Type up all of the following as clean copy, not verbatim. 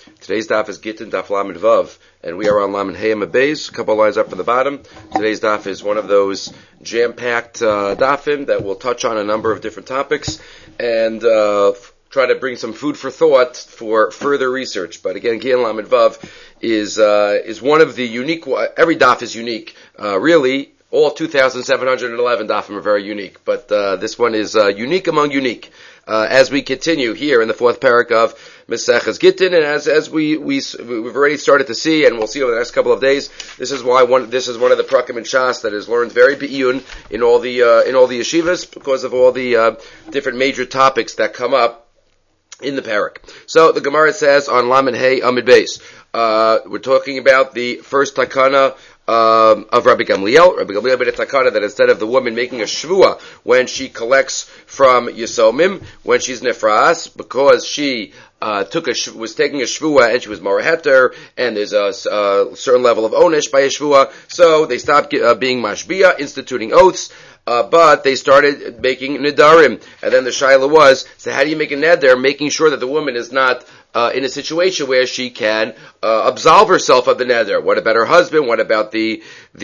Today's daf is Gittin Daf Lamed Vav, and we are on Lamed Hey Amud Beis, a couple of lines up from the bottom. Today's daf is one of those jam-packed dafim that will touch on a number of different topics and try to bring some food for thought for further research. But again, Gittin Lamed Vav is one of the unique. Every daf is unique, really. All 2,711 dafim are very unique, but this one is unique among unique. As we continue here in the fourth parak of Maseches Gittin, and as we've already started to see, and we'll see over the next couple of days, this is one of the prakim in Shas that is learned very be'iyun in all the yeshivas because of all the different major topics that come up in the parak. So the Gemara says on Lamed Hey Amud Beis, we're talking about the first takana of Rabbi Gamliel. Rabbi Gamliel made a takana that instead of the woman making a shvua when she collects from Yisomim, when she's nefras, because she was taking a shvua and she was moraheter, and there's a certain level of onish by a shvua, so they stopped being mashbia, instituting oaths. But they started making nedarim, and then the shaila was: so how do you make a neder, making sure that the woman is not in a situation where she can absolve herself of the neder? What about her husband? What about the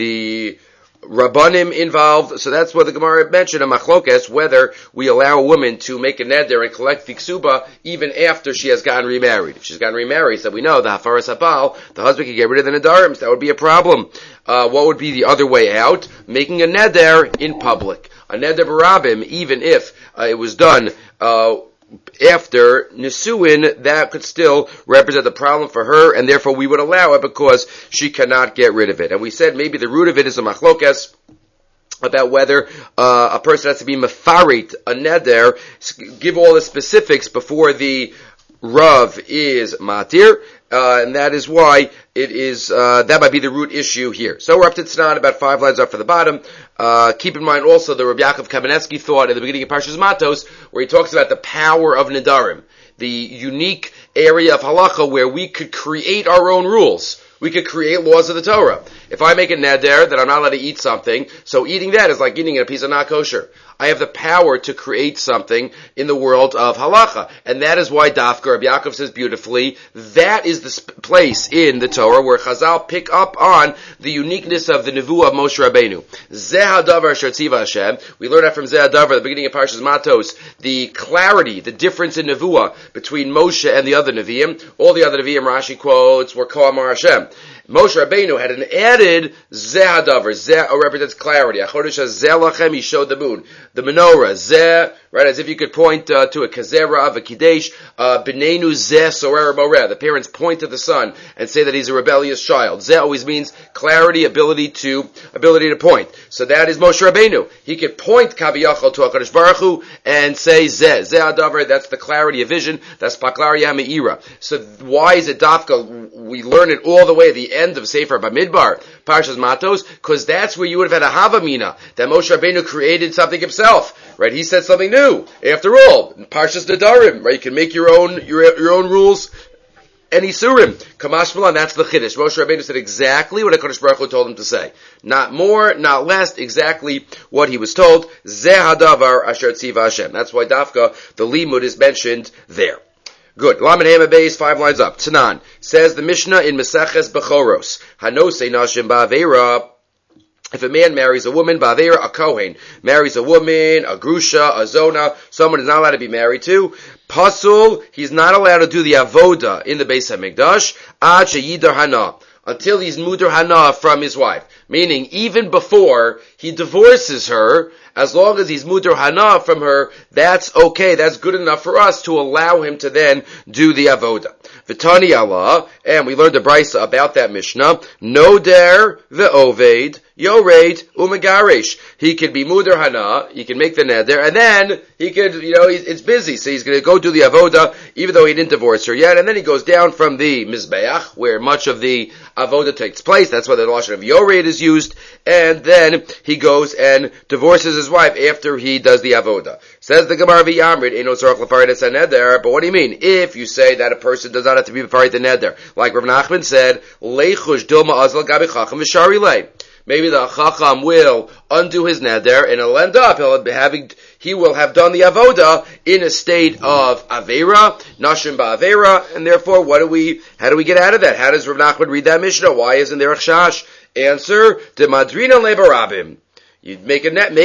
rabbanim involved? So that's what the Gemara mentioned in Machlokes, whether we allow a woman to make a neder and collect the ksuba even after she has gotten remarried. If she's gotten remarried, so we know the hafaras habal, the husband can get rid of the nedarim. So that would be a problem. What would be the other way out? Making a neder in public. A neder barabim, even if it was done after Nisuin, that could still represent the problem for her, and therefore we would allow it because she cannot get rid of it. And we said maybe the root of it is a machlokes about whether a person has to be mefarit, a neder, give all the specifics before the Rav is matir, and that is why it is, that might be the root issue here. So we're up to Tznan, about 5 lines up for the bottom. Keep in mind also the Rabbi Yaakov Kamenetsky thought at the beginning of Parshas Matos, where he talks about the power of Nedarim, the unique area of halacha where we could create our own rules. We could create laws of the Torah. If I make a neder that I'm not allowed to eat something, so eating that is like eating a piece of not kosher. I have the power to create something in the world of halacha. And that is why Dafka, Rabbi Yaakov says beautifully, that is the place in the Torah where Chazal pick up on the uniqueness of the Nevuah of Moshe Rabbeinu. Zeh hadavar asher tziva Hashem. We learn that from Zeh hadavar, the beginning of Parshas Matos, the clarity, the difference in Nevuah between Moshe and the other Nevi'im. All the other Nevi'im, Rashi quotes, were Ko Amar Hashem. Moshe Rabbeinu had an added Zeh hadavar. Zeh represents clarity. Achodesh hazeh lachem, he showed the moon. The menorah, Zeh, right, as if you could point to a kazera of a kidesh, B'neinu Zeh sorer moreh. The parents point to the son and say that he's a rebellious child. Zeh always means clarity, ability to point. So that is Moshe Rabbeinu. He could point Kaviyachal to HaKadosh Baruch Hu and say Zeh hadavar, that's the clarity of vision, that's Paklaria Me'ira. So why is it Dafka? We learn it all the way at the end of Sefer Bamidbar, Parshas Matos, because that's where you would have had a Havamina, that Moshe Rabbeinu created something himself, right? He said something new. After all, Parshas Nedarim, right? You can make your own rules and Isurim. Kamash Malan, that's the Chiddush. Moshe Rabbeinu said exactly what HaKadosh Baruch Hu told him to say. Not more, not less, exactly what he was told. Zeh hadavar asher tziva Hashem. That's why Dafka, the Limud, is mentioned there. Good. Lamed Hey Amud Beis, 5 lines up. Tanan says the Mishnah in Maseches Bechoros. Hanosei nashim ba'aveira. If a man marries a woman, ba'aveira, a kohen marries a woman, a grusha, a zona, someone is not allowed to be married to. Pasul, he's not allowed to do the avoda in the Beis HaMikdash. Ad sheyidar hana, until he's mudar hana from his wife. Meaning, even before he divorces her, as long as he's mudar hana from her, that's okay, that's good enough for us to allow him to then do the avoda. V'tani Allah, and we learned the brisa about that Mishnah, noder ve'oved, yored umegarish. He could be mudar hana, he can make the neder, and then he could, it's busy, so he's going to go do the avoda, even though he didn't divorce her yet, and then he goes down from the mizbeach, where much of the avoda takes place, that's why the lashon of yored is used, and then he goes and divorces his wife after he does the avoda. Says the Gemara v'yamrid, eino tzarich lefarid es neder, but what do you mean? If you say that a person does not have to be mefarid the neder, like Rav Nachman said, leichush dilma azal gabi chacham v'shari lei. Maybe the chacham will undo his neder, and it'll end up, he will have done the avoda in a state of avera, nashim ba'avera, and therefore, how do we get out of that? How does Rav Nachman read that Mishnah? Why isn't there a chashash? Answer, de madrina le barabim. You'd make a neder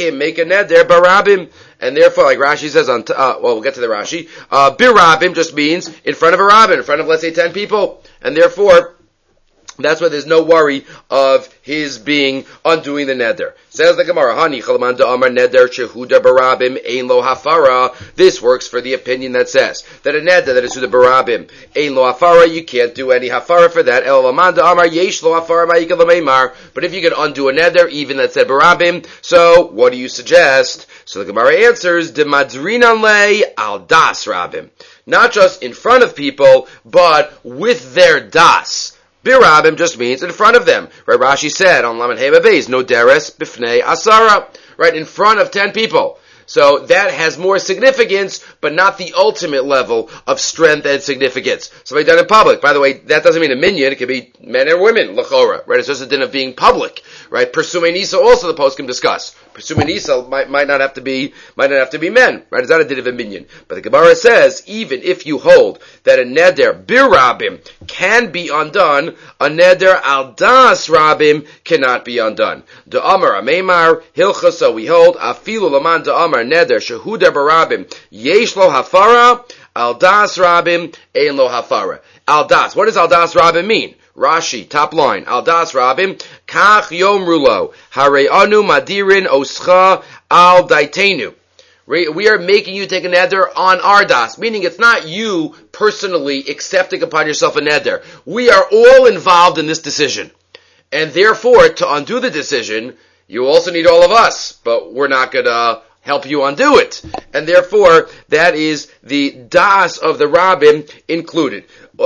barabim, and therefore, like Rashi says we'll get to the Rashi, birabim just means in front of a rabbin, in front of, let's say, 10 people, and therefore, that's why there's no worry of his undoing the neder. Says the Gemara, Hani chalaman da'amar neder shehuda barabim ein lo hafara. This works for the opinion that says that a neder that is to the barabim ein lo hafara, you can't do any hafara for that. El laman da'amar yesh lo hafara ma'ikad l'meimar. But if you can undo a neder, even that said barabim, so what do you suggest? So the Gemara answers, de madrinan le al das rabim. Not just in front of people, but with their das. Birabim just means in front of them. Right? Rashi said on Lamed Hei Beis, no deres bifnei asara. Right? In front of 10 people. So that has more significance, but not the ultimate level of strength and significance. Somebody done in public. By the way, that doesn't mean a minyan. It could be men and women, l'chora. Right? It's just a din of being public. Right? Persumei nisa also the post can discuss. Persumei nisa might not have to be men. Right? It's not a din of a minyan. But the Gemara says, even if you hold that a neder birabim can be undone, a neder al das rabim cannot be undone. De amar ameimar hilcha, so we hold afilu laman de amar neder shehuda barabim yesh lo hafara al das rabim ein lo hafara. Al das. What does al das rabim mean? Rashi, top line, al das rabim kach yomru lo hare'anu madirin oscha al daitenu. We are making you take a neder on our das, meaning it's not you personally accepting upon yourself a neder. We are all involved in this decision. And therefore, to undo the decision, you also need all of us, but we're not going to help you undo it. And therefore, that is the das of the rabbim included.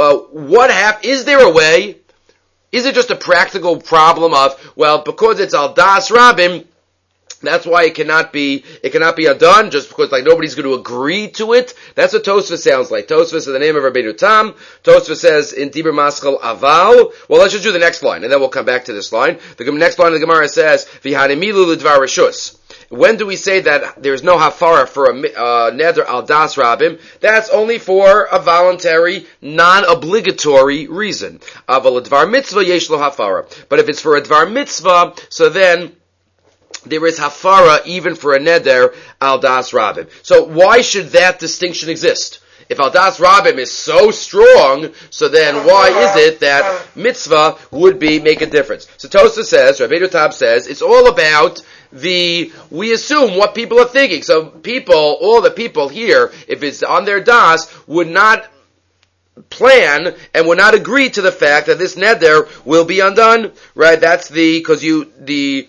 Is there a way? Is it just a practical problem of, well, because it's al das rabbim, that's why it cannot be undone, just because nobody's going to agree to it? That's what Tosfos sounds like. Tosfos is the name of Rabbeinu Tam. Tosfos says in Dibur Maschal Aval. Well, let's just do the next line, and then we'll come back to this line. The next line of the Gemara says, V'hanemilu l'dvar reshus. When do we say that there's no hafara for a neder al das rabim? That's only for a voluntary, non-obligatory reason. Aval l'dvar mitzvah yesh lo hafara. But if it's for a dvar mitzvah, so then there is hafara even for a neder al das rabim. So why should that distinction exist? If al das rabim is so strong, so then why is it that mitzvah would make a difference? So Tosfos says, Rabbeinu Tam says, it's all about we assume what people are thinking. So all the people here, if it's on their das, would not plan and would not agree to the fact that this neder will be undone. Right? That's the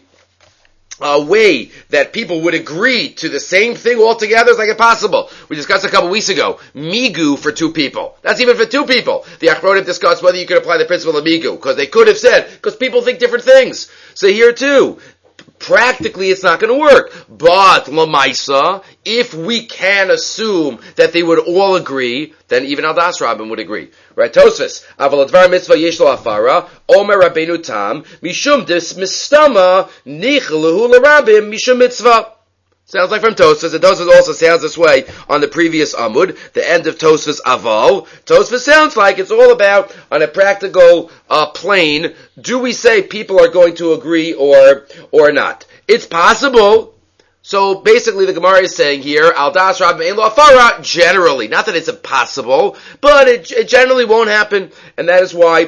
way that people would agree to the same thing altogether is impossible. We discussed a couple weeks ago, migu for 2 people. That's even for 2 people. The Achronim discussed whether you could apply the principle of migu, because they could have said, because people think different things. So here too, practically it's not going to work. But Lamaisa, if we can assume that they would all agree, then even al das rabim would agree. Right? Tosfos, aval advar mitzvah yesh lo hafara, omer Rabbeinu Tam, mishum dis mistama nichluhu l'rabim mishum mitzvah. Sounds like from Tosfos, and Tosfos also sounds this way on the previous Amud, the end of Tosfos Aval. Tosfos sounds like it's all about, on a practical plane, do we say people are going to agree or not? It's possible. So basically the Gemara is saying here, al das rabim ein lo hafara, generally. Not that it's impossible, but it generally won't happen, and that is why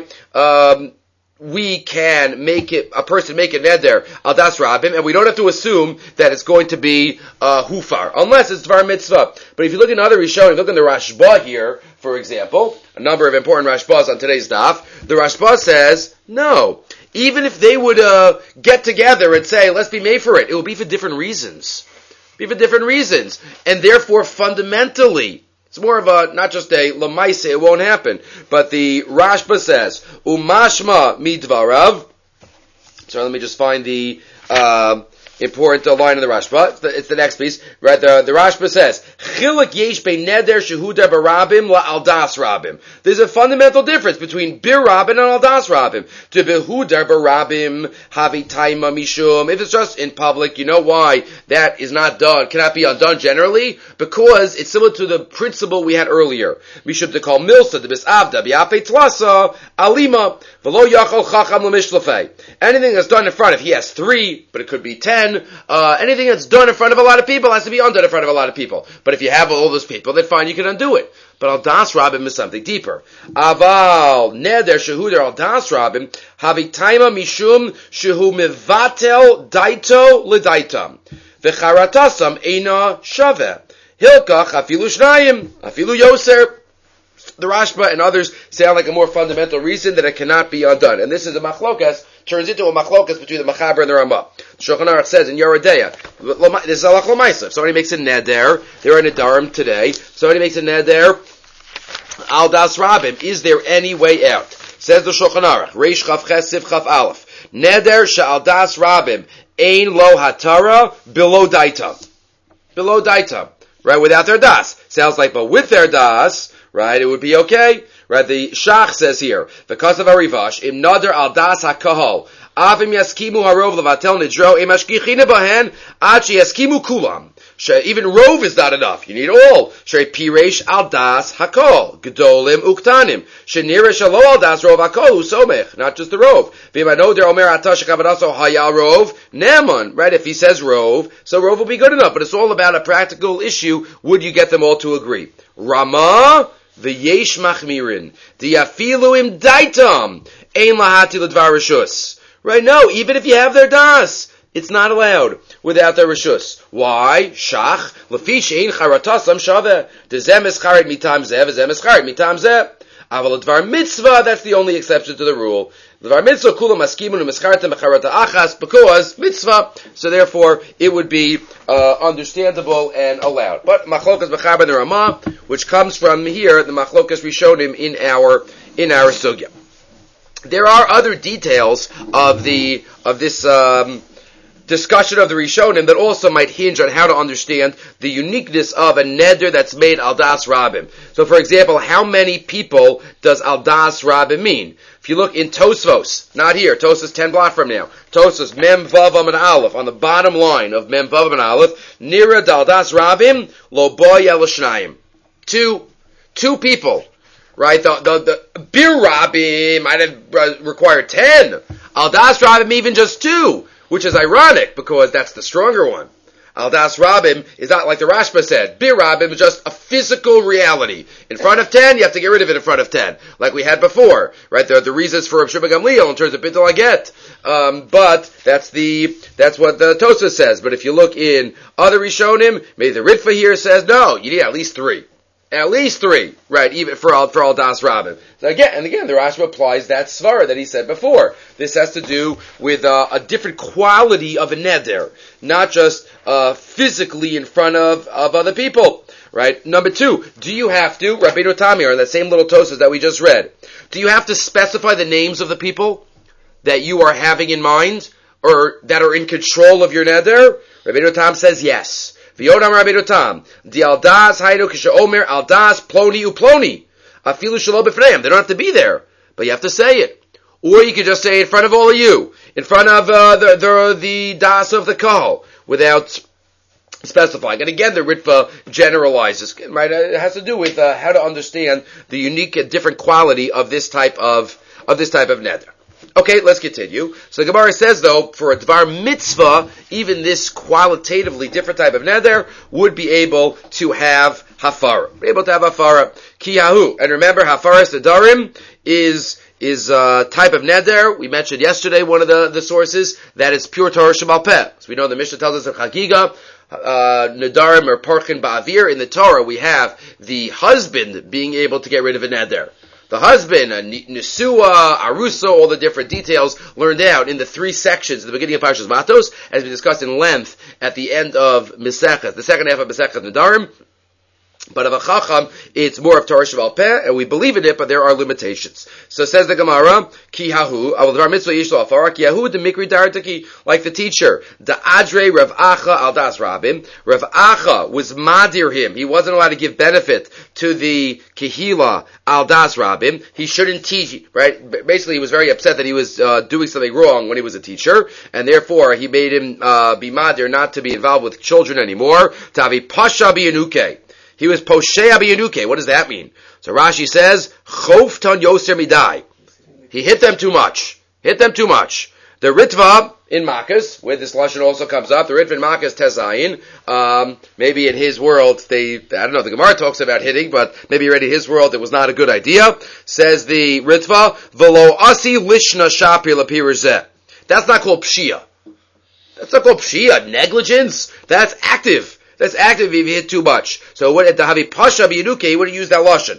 we can a person make a neder al das rabim, and we don't have to assume that it's going to be hufar, unless it's dvar mitzvah. But if you look in other Rishonim, look in the Rashba here, for example, a number of important Rashbas on today's daf, the Rashba says, no, even if they would get together and say, let's be made for it, it will be for different reasons. And therefore, fundamentally, it's more of a, not just a lamaise, it won't happen. But the Rashba says, umashma midvarav. So let me just find the important line in the Rashba. It's the next piece. Right, the Rashba says, Chiluk yesh bein neder shehuda barabim la aldas rabim. There's a fundamental difference between bir rabim and aldas rabim. To behuda barabim havi taima mishum. If it's just in public, you know why that is not done, cannot be undone generally? Because it's similar to the principle we had earlier. Mishum to call milsa, the bisavda, biape tlasa, alima, velo yachol chacham l'mishlafei. Anything that's done in front, if he has 3, but it could be 10, anything that's done in front of a lot of people has to be undone in front of a lot of people. But if you have all those people, then fine, you can undo it. But al das rabim is something deeper. Aval neder shehuder al das rabim havi taima mishum shehu mevatel daito l'daitam v'charatasam eina shaveh hilkach afilu shnayim afilu yoser. The Rashba and others sound like a more fundamental reason that it cannot be undone. And this is a machlokas, turns into a machlokas between the Machaber and the Ramah. The Shulchan Aruch says in Yoredeya, this is a halach l'maisa. If somebody makes a neder, they're in a darim today, somebody makes a neder, al das rabim, is there any way out? Says the Shulchan Aruch, Reish Chaf Ches Siv Chaf Aleph, neder she'al das rabim, ein lo hatara, below daita. Below daita. Right, without their das. Sounds like, but with their das, right, it would be okay. Right, the Shach says here, because of Arivash, im nader al das hakahol, avim yaskimu harov levatel nidro, im ashkichina bahen, ad yaskimu kulam. Even rov is not enough. You need all. Piresh al das hakol, gedolim uktanim. Shenira shalo al das rov hakol usomech, not just the rov. V'imanoder omer atash kavadaso hayal rov neman. Right, if he says rov, so rov will be good enough. But it's all about a practical issue. Would you get them all to agree? Rama v'yesh machmirin diafilu im daitam ein lahati l'dvar rishus. Right, no, even if you have their das, it's not allowed without their rishus. Why? Shach lefi she'ein charatasam shaveh dezem escharet mitam zeh v'zem escharet mitam zeh. Aval l'dvar mitzvah, that's the only exception to the rule. L'dvar mitzvah kulam askimun u'meschartem b'charata achas, because mitzvah, so therefore it would be understandable and allowed. But machlokas b'chaber and the Ramah, which comes from here, the machlokas rishonim in our sugya. There are other details of this discussion of the Rishonim that also might hinge on how to understand the uniqueness of a neder that's made al das rabim. So, for example, how many people does al das rabim mean? If you look in Tosfos, not here, Tosfos 10 block from now, Tosfos Mem Vav and Aleph, on the bottom line of Mem Vav and Aleph, Nira dal das rabim lo boy el shnayim. Two people. Right, the bir rabim might have required 10. Al das rabim even just 2, which is ironic because that's the stronger one. Al das rabim is not like the Rashba said. Bir rabim is just a physical reality. In front of 10, you have to get rid of it in front of 10, like we had before. Right, there are the reasons for Rav Shimon Gamliel in terms of Bintul Haget. But that's what the Tosfos says. But if you look in other Rishonim, maybe the Ritva here says no, you need at least 3. At least 3, right, even for all das rabim. So again, the Rashba applies that svara that he said before. This has to do with a different quality of a neder, not just physically in front of other people. Right? Number 2, do you have to, Rabbeinu Tamir, in that same little Tosfos that we just read, do you have to specify the names of the people that you are having in mind, or that are in control of your neder? Rabbeinu Tam says yes. V'yodam Rabbeinu Tam, di aldas haydu kishaomer aldas ploni uploni, afilu shelo b'fneim. They don't have to be there, but you have to say it. Or you could just say it in front of all of you, in front of the das of the kahal, without specifying. And again, the Ritva generalizes. Right? It has to do with how to understand the unique and different quality of this type of neder. Okay, let's continue. So the Gemara says, though, for a dvar mitzvah, even this qualitatively different type of neder would be able to have hafara. Kiyahu. And remember, hafaras nedarim is a type of neder. We mentioned yesterday one of the sources that is pure Torah Shemal Peh. So we know the Mishnah tells us in Chagiga, nedarim or parchin ba'avir. In the Torah, we have the husband being able to get rid of a neder. The husband, Nisua, Arusa, all the different details learned out in the 3 sections at the beginning of Parshas Matos, as we discussed in length at the end of Mesechus, the second half of Mesechus Nedarim. But of a chacham, it's more of Torah Sheval Peh, and we believe in it, but there are limitations. So says the Gemara, Ki hahu, avol mitzvah yishlo afara, ki hahu de mikri darataki, like the teacher, the Adre Rav Acha al das Rabim. Rav Acha was madir him. He wasn't allowed to give benefit to the Kehila al das Rabim. He shouldn't teach, right? Basically, he was very upset that he was doing something wrong when he was a teacher, and therefore he made him be madir, not to be involved with children anymore. Tavi pasha biyanuke. He was Poshea Biyanuke. What does that mean? So Rashi says, Chof ton yoser midai. He hit them too much. Hit them too much. The Ritva in Makkos, where this Lashon also comes up, the Ritva in Makkos Tezayin, maybe in his world, I don't know, the Gemara talks about hitting, but maybe already in his world it was not a good idea. Says the Ritva, Velo asi lishna shapir lapirzeh. That's not called Pshia. That's not called Pshia. Negligence? That's active. That's active if you hit too much. So what at the Havi Pasha Biyanuke, he would have used that Lashon.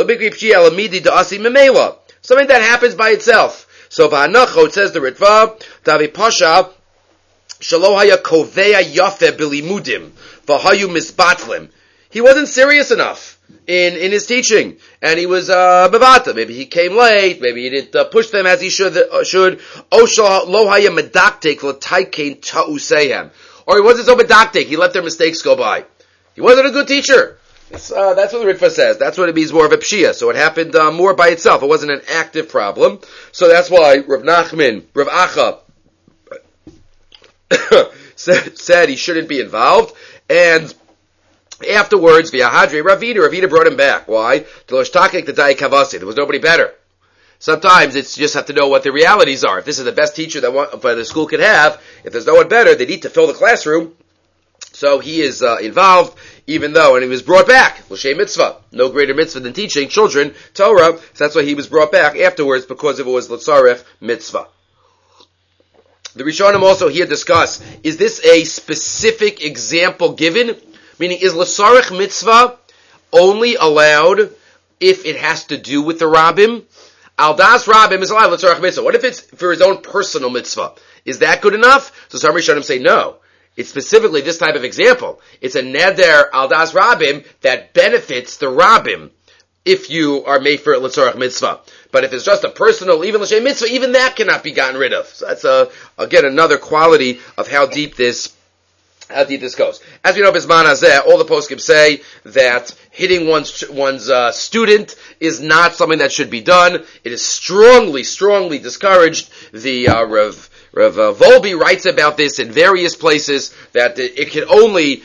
Something that happens by itself. So V'anacho, it says the Ritva, Havi Pasha, Shalohaya Koveya Yafe Bilimudim, V'hayu Misbatlim. He wasn't serious enough in his teaching, and he was bevata. Maybe he came late. Maybe he didn't push them as he should. Osha Lohaya Medaktek L'Taikein Ta'usehem. Or he wasn't so medactic, he let their mistakes go by. He wasn't a good teacher. That's what the Ritva says. That's what it means, more of a pshia. So it happened more by itself. It wasn't an active problem. So that's why Rav Nachman, Rav Acha, said he shouldn't be involved. And afterwards, via Hadri, Ravina brought him back. Why? There was nobody better. Sometimes you just have to know what the realities are. If this is the best teacher that the school could have, if there's no one better, they need to fill the classroom. So he is involved, even though, and he was brought back. L'shem mitzvah. No greater mitzvah than teaching children Torah. So that's why he was brought back afterwards, because it was l'tzarech mitzvah. The Rishonim also here discuss, is this a specific example given? Meaning, is l'tzarech mitzvah only allowed if it has to do with the Rabbim? Al das Rabbim is allowed l'tzarech mitzvah. What if it's for his own personal mitzvah? Is that good enough? So some Rishonim say no. It's specifically this type of example. It's a neder al das Rabbim that benefits the Rabbim if you are made for l'tzarech mitzvah. But if it's just a personal, even l'shem mitzvah, even that cannot be gotten rid of. So that's again another quality of how deep this goes. As we know, Bisman Hazeh, all the poskim say that hitting one's student is not something that should be done. It is strongly discouraged. The Rav Volbe writes about this in various places, that it can only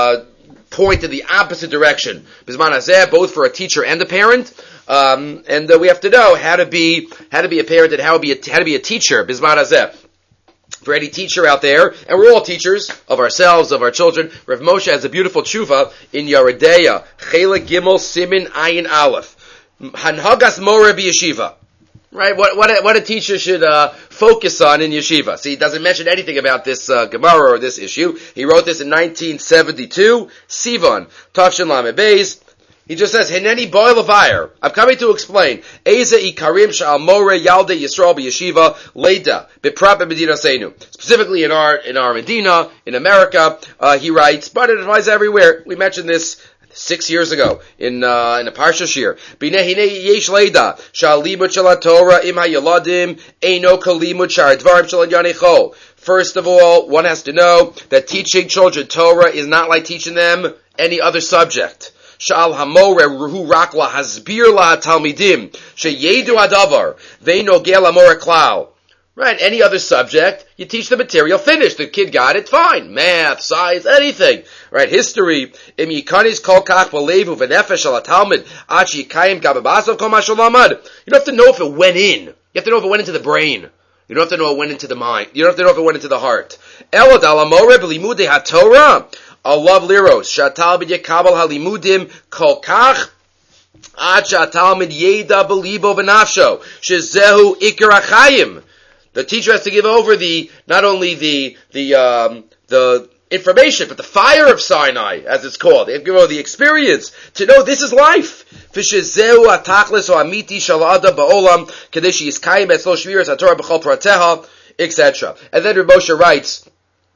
point in the opposite direction. Bisman Hazeh, both for a teacher and a parent. And we have to know how to be a parent and how to be a teacher. Bisman Hazeh. For any teacher out there, and we're all teachers of ourselves, of our children. Rav Moshe has a beautiful tshuva in Yeredeya, Chela Gimel Simin Ayin Aleph, Hanhagas Moreh B'Yeshiva. Right? What a teacher should focus on in yeshiva. See, he doesn't mention anything about this Gemara or this issue. He wrote this in 1972, Sivan, Tavshin Lamed Beis. He just says, Hineni boil of fire. I'm coming to explain. Eza ikarim sha'al more yalde Yisrael b'yeshiva leda b'prat b'medina seinu. Specifically in our Medina, in America, he writes, but it applies everywhere. We mentioned this 6 years ago in a Parsha Shir. B'nei hinei yesh leda sha'al limud shel Torah im hayaladim eino kalimud shar dvarim shel yanechol. First of all, one has to know that teaching children Torah is not like teaching them any other subject. Sha'al hamore ruhu rak la hasbir la talmidim sheyedu hadavar ve'nogel amore klal. Right, any other subject, you teach the material, finish. The kid got it, fine. Math, science, anything. Right, history. Im yikanis kol kach b'levu v'nefesh al talmid ach yikayim gababasav kol ma shalamad. You don't have to know if it went in. You have to know if it went into the brain. You don't have to know if it went into the mind. You don't have to know if it went into the heart. Elad al amore b'limudei haTorah. Alav liros shatal b'yekabel halimudim kol kach ad shatalmid yeda b'libo v'nafsho shezehu ikar achayim. The teacher has to give over not only the information, but the fire of Sinai, as it's called. They have to give over the experience to know this is life. V'shezehu atachlis o amiti shel adam ba'olam kadei sheyiskayim etzlo shviras haTorah b'chol prateha, etc. And then Rav Moshe writes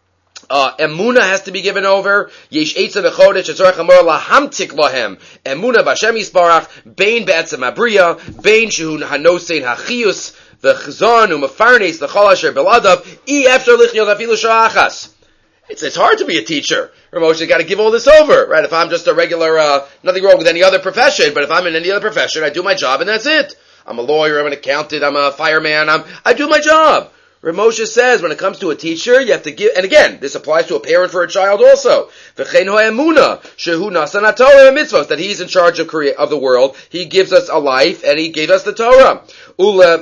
Emuna has to be given over. Yesh Eitza V'chodesh Etzorach Amor Lahamtik Lahem. Emuna B'Hashem Yisbarach Bein Be'etzem Abriya Bein Shehu Hanosein Hachius V'Chzon U'Mefarnes L'Chol Asher Beladav I Efshar Lichniot Afilu Sha'achas. It's hard to be a teacher. Ramosha got to give all this over, right? If I'm just a regular, nothing wrong with any other profession, but if I'm in any other profession, I do my job and that's it. I'm a lawyer, I'm an accountant, I'm a fireman, I do my job. Ramosha says when it comes to a teacher, you have to give, and again, this applies to a parent for a child also. V'chein ha'emuna, shehu nasan ha'torah mitzvos, that he's in charge of the world. He gives us a life, and he gave us the Torah. Ula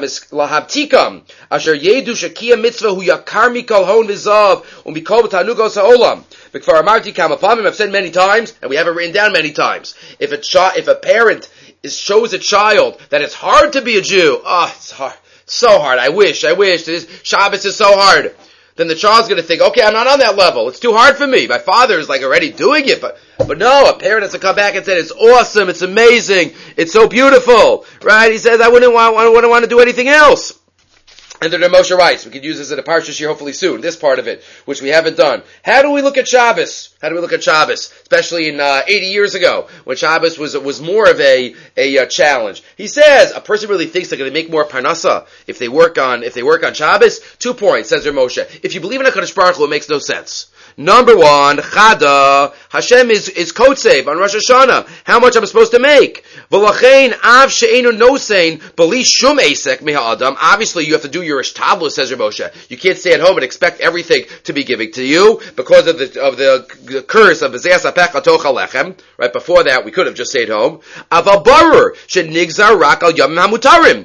lahabtikam, asher yedu shakia mitzvah hu yakar mikol hon v'zav, umikol v'tanugos ha'olam. V'kfar amarti kam apamim, I've said many times, and we have it written down many times. If a parent shows a child that it's hard to be a Jew, it's hard. So hard. I wish. This Shabbos is so hard. Then the child's going to think, okay, I'm not on that level. It's too hard for me. My father is like already doing it. But no, a parent has to come back and say, it's awesome. It's amazing. It's so beautiful. Right? He says, I wouldn't want to do anything else. And the Moshe writes, we could use this in a parsha shir hopefully soon, this part of it, which we haven't done. How do we look at Shabbos? Especially in 80 years ago, when Shabbos was more of a challenge. He says, a person really thinks they're going to make more parnasa if they work on Shabbos. 2 points, says Moshe. If you believe in HaKadosh Baruch Hu, it makes no sense. Number one, Chada, Hashem is Kotzev on Rosh Hashanah. How much I'm supposed to make? V'lachein av she'enu nosein b'li shum esek miha adam. Obviously, you have to do your ishtadlus, says Moshe. You can't stay at home and expect everything to be given to you because of the curse of b'zeas apech atoch alechem. Right before that, we could have just stayed home. Aval barur she'nigzar rak al yom hamutarim.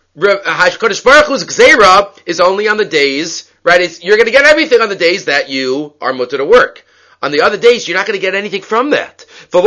HaKadosh Baruch Hu's gzeira is only on the days. Right, you're going to get everything on the days that you are mutter to work. On the other days, you're not going to get anything from that.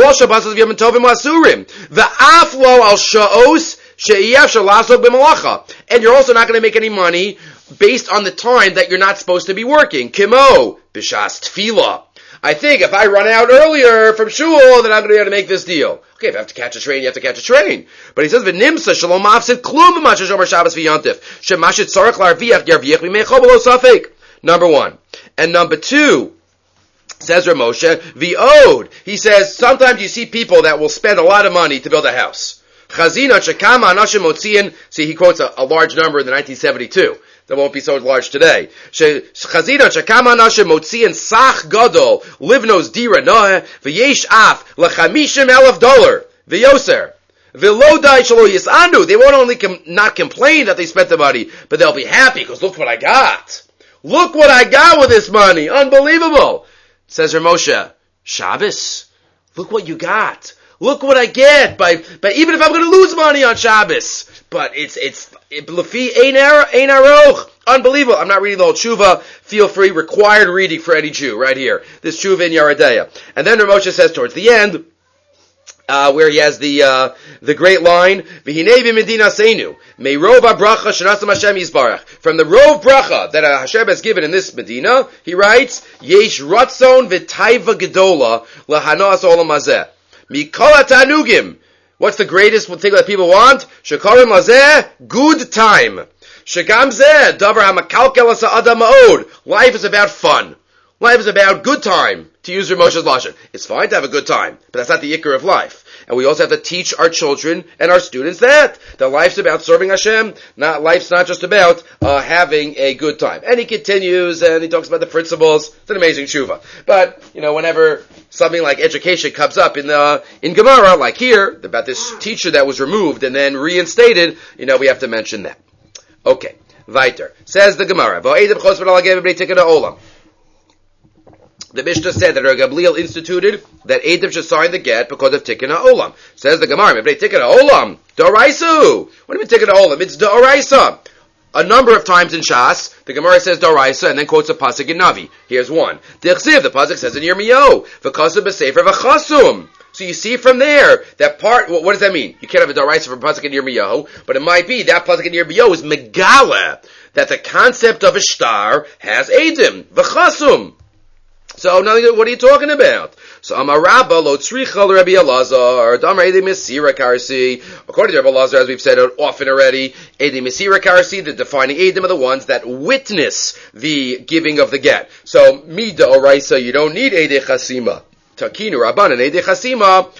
And you're also not going to make any money based on the time that you're not supposed to be working. Kimo, b'shas tefillah. I think if I run out earlier from shul, then I'm going to be able to make this deal. Okay, if I have to catch a train, you have to catch a train. But he says, "V'nimsa shalom mafsid klum b'masha shomer Shabbos v'yantif shemashit tzarich l'arviach yarviach v'meichol b'lo safek." Number one. And number two, says Rav Moshe, v'od. He says, sometimes you see people that will spend a lot of money to build a house. Chazina shekama anashim motziin. See, he quotes a large number in the 1972. That won't be so large today. Chazina shekama anashim motziin sach gadol livnos dira noah v'yesh af $50,000 v'yoser. V'lodai shalo yisandu. They won't only not complain that they spent the money, but they'll be happy because look what I got. Look what I got with this money. Unbelievable. Says Rav Moshe, Shabbos, look what you got. Look what I get by even if I'm going to lose money on Shabbos. But it's lefi ein aroch. Unbelievable. I'm not reading the whole tshuva. Feel free. Required reading for any Jew right here. This tshuva in Yeridea. And then Rav Moshe says towards the end, where he has the great line, V'hinei b'medina seinu, may rov bracha shenasam Hashem yisbarach. From the rov bracha that Hashem has given in this Medina, he writes, Yesh ratzon v'taiva gedola lahanos olam hazeh. Mikol hatanugim. What's the greatest thing that people want? Shekarim hazeh, good time. Shegam zeh, davar hamakalkel asa adam ma'od. Life is about fun. Life is about good time, to use Rav Moshe's lashon. It's fine to have a good time, but that's not the ikar of life. And we also have to teach our children and our students that life's about serving Hashem. Life's not just about having a good time. And he continues and he talks about the principles. It's an amazing tshuva. But whenever something like education comes up in Gemara, like here about this teacher that was removed and then reinstated, we have to mention that. Okay, weiter. Says the Gemara. The Mishnah said that Rav Gamliel instituted that Eidim should sign the get because of Tikkun HaOlam. Says the Gemara, Tikkun HaOlam, D'oraisu. What do you mean Tikkun HaOlam? It's D'oraisa. A number of times in Shas, the Gemara says D'oraisa and then quotes a pasuk in Navi. Here's one. The pasuk says in Yirmiyahu, V'kasum b'sefer v'chasum. So you see from there, that part, what does that mean? You can't have a D'oraisa from pasuk in Yirmiyahu, but it might be that pasuk in Yirmiyahu is Megala, that the concept of a shtar has Eidim, v'chasum. So nothing. What are you talking about? So Amar Rabba lo tzricha Rabbi Elazar Damar Edi Mesira Karsi. According to Rabbi Elazar, as we've said often already, Edi Mesira Karsi, the defining Edim are the ones that witness the giving of the get. So Mida Oraisa, you don't need Edi Chasima. Takinu Rabbanan Edi Chasima.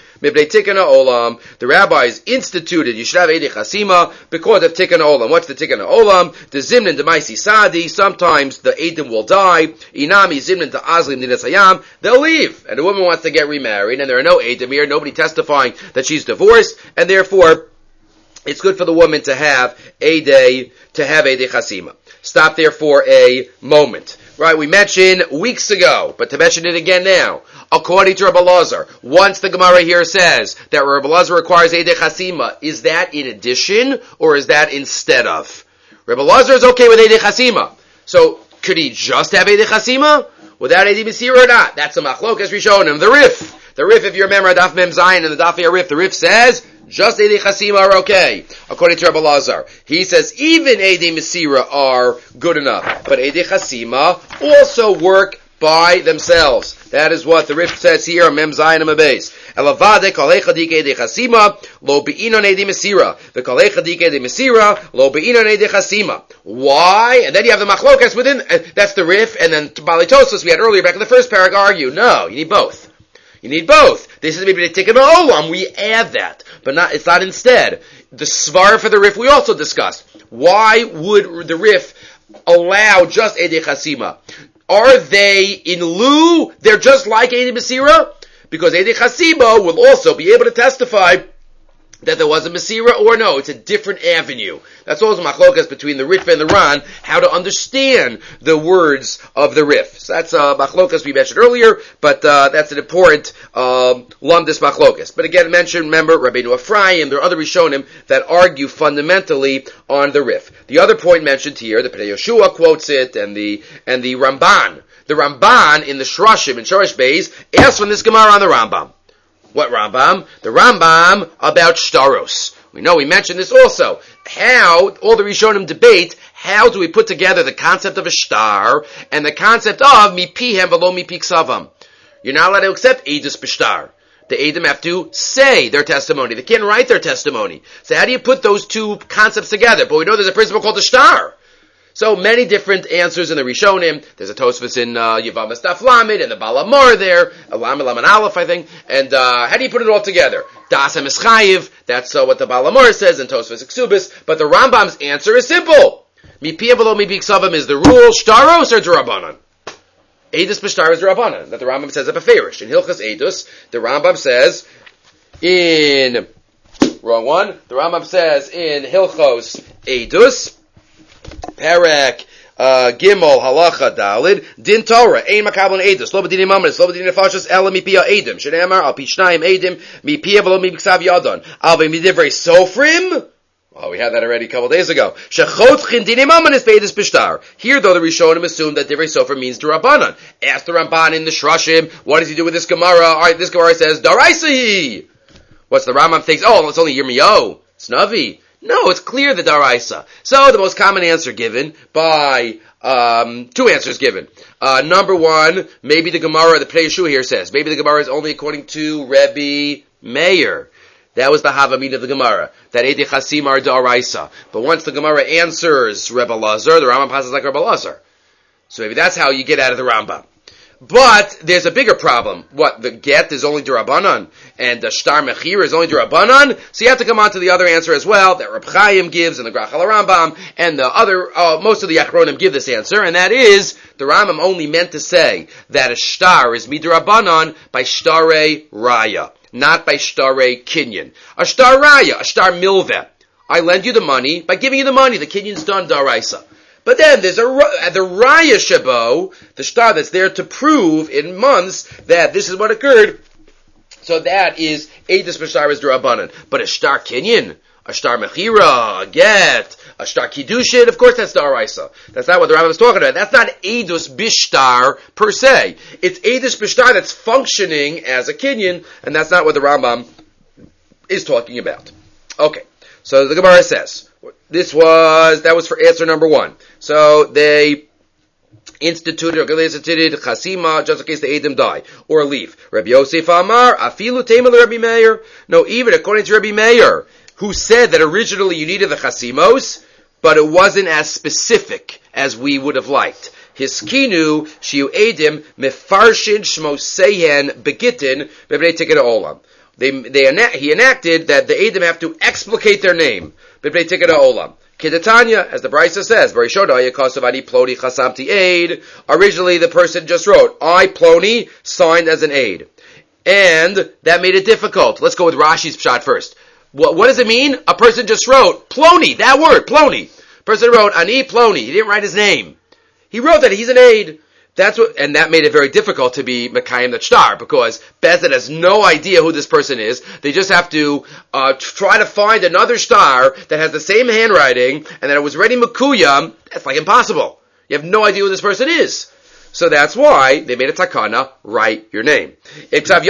The rabbis instituted, you should have Eidei Chasima because of Tikkun Olam. What's the Tikkun Olam? The Zimnin to Maisi Sadi, sometimes the Eidim will die. Inami Zimnin to Azlim Nidas Hayam, they'll leave. And the woman wants to get remarried, and there are no Eidim here, nobody testifying that she's divorced, and therefore, it's good for the woman to have Eidei Chasima. Stop there for a moment. Right, we mentioned weeks ago, but to mention it again now. According to Rabbi Elazar, once the Gemara here says that Rabbi Elazar requires Eidei Chasima, is that in addition or is that instead of? Rabbi Elazar is okay with Eidei Chasima. So, could he just have Eidei Chasima without Eidei Mesira or not? That's a machlokas Rishonim. The Rif, if you remember Daf Mem Zayin and the Daf Rif, the Rif says, just Eidei Chasima are okay, according to Rabbi Elazar. He says even Eidei Mesira are good enough, but Eidei Chasima also work by themselves. That is what the Rif says here on Mem Zayin and Mabes. Elavade kalecha dik Eidei Chasima lo beinon Eidei Mesira. The kalecha dik Eidei Mesira lo beinon Eidei Chasima. Why? And then you have the machlokas within. That's the Rif, and then Bali Tosfos we had earlier back in the first paragraph argue. No, you need both. You need both. This is maybe the Tikkun Olam. We add that, but it's not instead. The Svar for the Rif we also discussed. Why would the Rif allow just Eidei Chasima? Are they in lieu? They're just like Eidei Mesira? Because Eidei Chasima will also be able to testify that there was a Mesira or no. It's a different avenue. That's also machlokas between the Rif and the Ran, how to understand the words of the Rif. So that's machlokas we mentioned earlier, but that's an important lumdis machlokas. But again, remember, Rabbeinu Ephraim, there are other Rishonim that argue fundamentally on the Rif. The other point mentioned here, the Pnei Yoshua quotes it, and the Ramban. The Ramban in the Shroshim, in Shorosh Beis, asks from this Gemara on the Rambam. What Rambam? The Rambam about shtaros. We mentioned this also. How, all the Rishonim debate, how do we put together the concept of a shtar and the concept of mipihem v'lo mipi ksavam. You're not allowed to accept edus b'shtar. The Edom have to say their testimony. They can't write their testimony. So how do you put those two concepts together? But we know there's a principle called the shtar. So many different answers in the Rishonim. There's a Tosfos in Yevamos Daf Lamed and the Baal Hamor there, Lamed Aleph, I think. And how do you put it all together? Das HaMeschayiv, that's what the Baal Hamor says in Tosfos Exubis. But the Rambam's answer is simple. Mipi v'lo mipi ksavam is the rule. Shtaros or D'Rabbanan? Edus b'shtar is D'Rabbanan. That the Rambam says up a Ferish. In Hilchas Edus, the Rambam says in Hilchos Edus, Perek Gimel Halacha Dalid Din Torah Ein Makabel Edus Lo B'Dinim Amanis Lo B'Dinim Nefashos Ela Mipia Edim Shenemar Al Pishnayim Edim Mipia V'Lo Mipiksav Yadon Al V'Midivrei Sofrim. Oh, we had that already a couple days ago. Shechotchin Dinim Amanis Be'edus B'Shtar. Here, though, the Rishonim assume that Divrei Sofrim means D'Rabbanan. Ask the Ramban in the Shroshim, what does he do with this Gemara? All right, this Gemara says Daraisahi. What's the Rambam thinks? Oh, it's only Yirmiyahu. It's Navi. No, it's clear the Daraisa. So the most common answer given by two answers given. Number one, maybe the Gemara, the Pnei Yeshua here says, maybe the Gemara is only according to Rebbe Meir. That was the Havamid of the Gemara, that Eidei Chasima are Daraisa. But once the Gemara answers Rebbe Elazar, the Rambam passes like Rebbe Elazar. So maybe that's how you get out of the Rambam. But there's a bigger problem. What, the get is only D'Rabbanan, and the shtar mechir is only D'Rabbanan? So you have to come on to the other answer as well, that Reb Chaim gives, and the Grachal Rambam, and the other, most of the Achronim give this answer, and that is, the Rambam only meant to say that a shtar is D'Rabbanan by shtare raya, not by shtare kinyan. A shtar raya, a shtar milveh. I lend you the money, by giving you the money, the kinyan's done daraisa. But then there's the Raya Shabo, the shtar that's there to prove in months that this is what occurred. So that is Eidus B'Shtar is D'Rabbanan. But a shtar Kinyan, a shtar Mechira, a get, a shtar Kiddushin, of course that's D'Araisa. That's not what the Rambam is talking about. That's not Eidus B'Shtar per se. It's Eidus B'Shtar that's functioning as a Kinyan, and that's not what the Rambam is talking about. Okay, so the Gemara says, that was for answer number one. So they instituted or instituted chasima just in case the Edom die or leave. Rabbi Yosef Amar afilu teimel Rabbi Meir. No, even according to Rabbi Meir, who said that originally you needed the chasimos, but it wasn't as specific as we would have liked. Hiskinu shiu Edom mefarshin shmosehen begitin bebnei tikkun olam. He enacted that the Edom have to explicate their name bebnei tikkun olam. Kedatanya, as the Brisa says, Ploni chasamti aid. Originally, the person just wrote, I, Ploni, signed as an aid. And that made it difficult. Let's go with Rashi's pshat first. What does it mean? A person just wrote, Ploni, that word, Ploni. Person wrote, Ani Ploni. He didn't write his name. He wrote that he's an aid. And that made it very difficult to be Mekayim the Shtar, because Bezdin has no idea who this person is. They just have to try to find another shtar that has the same handwriting, and that it was ready Mekuyam. That's like impossible. You have no idea who this person is. So that's why they made a takana, write your name. Right, because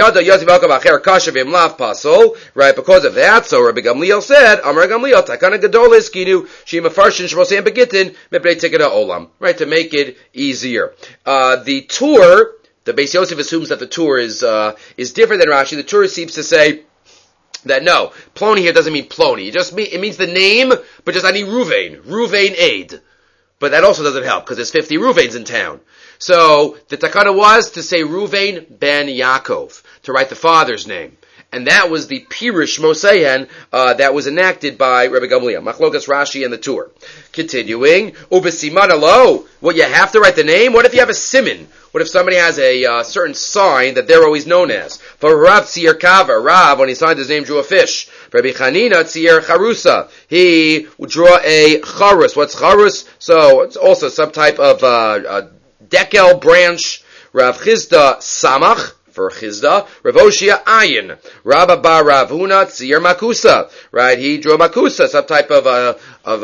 of that, so Rabbi Gamliel said, Amar Gamliel, takana gadol eskinu, shima farshin shmosayim begitin, mebnei tikkun olam. Right, to make it easier. The Tur, the Beis Yosef assumes that the Tur is different than Rashi. The Tur seems to say that no, Ploni here doesn't mean Ploni. It means the name, but just Ani Ruvain aid. But that also doesn't help, because there's 50 Ruvains in town. So, the takana was to say Ruvain ben Yaakov, to write the father's name. And that was the Pirush Mosehen, that was enacted by Rabbi Gamliel. Machlokas Rashi and the Tur. Continuing, Ubesiman alo, what, you have to write the name? What if you have a siman? What if somebody has a certain sign that they're always known as? For Rav Tzir Kava, Rav, when he signed his name, drew a fish. Rabbi Chanina Tzir Charusa, he would draw a charus. What's charus? So, it's also some type of dekel branch. Rav Chizda Samach, for Chizda, Rav Oshia Ayin, Rabba Bar Ravuna Tzir Makusa, right? He drew a makusa, some type of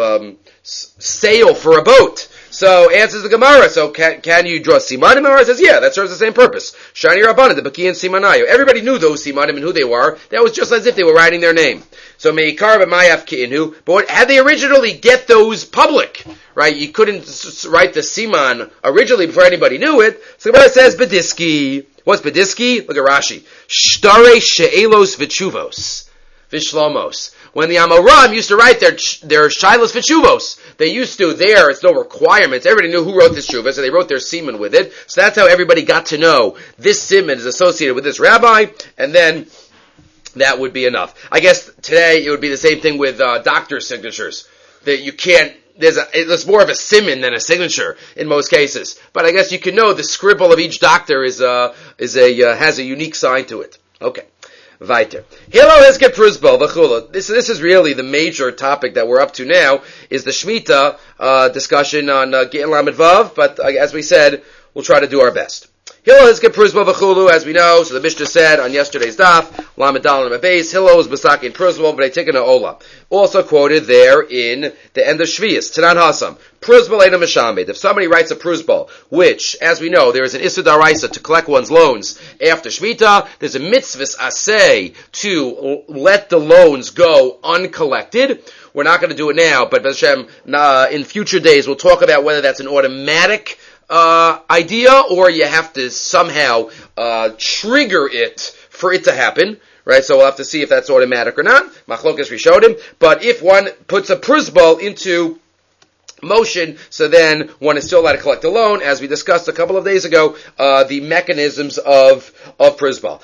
sail for a boat. So, answers the Gemara, so can you draw simanim? The Gemara says, yeah, that serves the same purpose. Shani Rabbanan, the Baki and Simanayo. Everybody knew those simanim and who they were. That was just as if they were writing their name. So, Meikar b'mayaf ki'inu, but had they originally get those public, right? You couldn't write the siman originally before anybody knew it. So, the Gemara says, Bediski. What's Bediski? Look at Rashi. Shtare she'elos v'chuvos. Vishlomos. When the Amoram used to write their Shilos V'Shuvos, they used to, it's no requirements. Everybody knew who wrote this Shuvah, so they wrote their Siman with it. So that's how everybody got to know this Siman is associated with this rabbi, and then that would be enough. I guess today it would be the same thing with doctor signatures. That you can't, it's more of a Siman than a signature in most cases. But I guess you can know the scribble of each doctor has a unique sign to it. Okay. Weiter. This is really the major topic that we're up to now, is the Shemitah discussion on Gittin Lamed Vav, but as we said, we'll try to do our best. As we know, so the Mishnah said on yesterday's daf, Lamed Dal and Beis, Hillel is Besakin Pruzbal, but I take Ola. Also quoted there in the end of Shvius, Tanan Hasam, Pruzbal Eina Meshamed. If somebody writes a Pruzbal, which, as we know, there is an Issur Daraisa to collect one's loans after Shemitah, there's a mitzvahs aseh to let the loans go uncollected. We're not going to do it now, but Hashem, in future days, we'll talk about whether that's an automatic idea, or you have to somehow trigger it for it to happen, right? So we'll have to see if that's automatic or not. Machlokas, we showed him. But if one puts a pruzbal into motion, so then one is still allowed to collect a loan, as we discussed a couple of days ago, the mechanisms of pruzbal.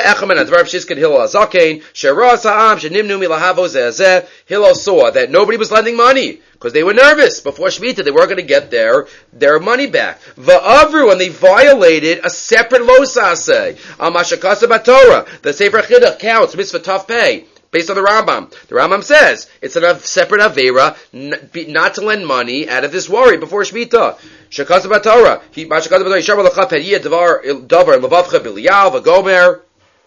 Hillel saw that nobody was lending money, because they were nervous. Before Shemitah, they weren't going to get their money back. Va'avru, and they violated a separate losaseh. Amashakasa Batorah, the Sefer Chinuch counts, mitzvah tough pay. Based on the Rambam. The Rambam says it's a separate Avera not to lend money out of this worry before Shemitah. Shekaz b'Torah. Shekaz b'Torah. Yishav l'cha periyah davar l'vavcha b'liyav v'gomer.